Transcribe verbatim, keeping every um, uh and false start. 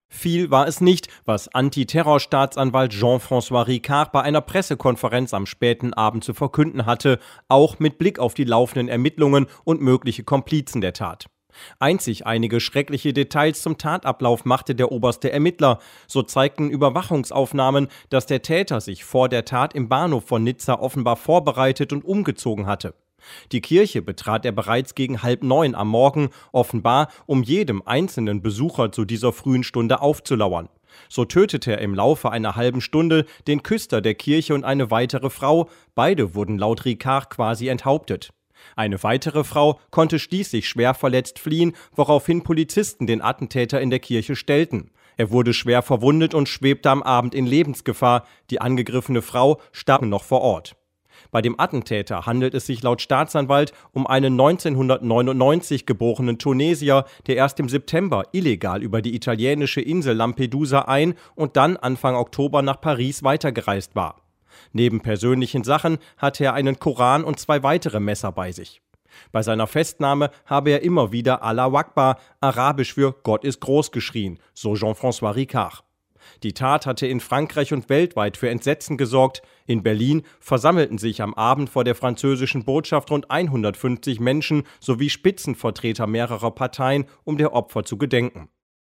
Viel war es nicht, was Antiterrorstaatsanwalt Jean-François Ricard bei einer Pressekonferenz am späten Abend zu verkünden hatte, auch mit Blick auf die laufenden Ermittlungen und mögliche Komplizen der Tat. Einzig einige schreckliche Details zum Tatablauf machte der oberste Ermittler. So zeigten Überwachungsaufnahmen, dass der Täter sich vor der Tat im Bahnhof von Nizza offenbar vorbereitet und umgezogen hatte. Die Kirche betrat er bereits gegen halb neun am Morgen, offenbar um jedem einzelnen Besucher zu dieser frühen Stunde aufzulauern. So tötete er im Laufe einer halben Stunde den Küster der Kirche und eine weitere Frau. Beide wurden laut Ricard quasi enthauptet. Eine weitere Frau konnte schließlich schwer verletzt fliehen, woraufhin Polizisten den Attentäter in der Kirche stellten. Er wurde schwer verwundet und schwebte am Abend in Lebensgefahr. Die angegriffene Frau starb noch vor Ort. Bei dem Attentäter handelt es sich laut Staatsanwalt um einen neunzehnhundertneunundneunzig geborenen Tunesier, der erst im September illegal über die italienische Insel Lampedusa ein- und dann Anfang Oktober nach Paris weitergereist war. Neben persönlichen Sachen hatte er einen Koran und zwei weitere Messer bei sich. Bei seiner Festnahme habe er immer wieder Allah Akbar, arabisch für Gott ist groß, geschrien, so Jean-François Ricard. Die Tat hatte in Frankreich und weltweit für Entsetzen gesorgt. In Berlin versammelten sich am Abend vor der französischen Botschaft rund hundertfünfzig Menschen sowie Spitzenvertreter mehrerer Parteien, um der Opfer zu gedenken.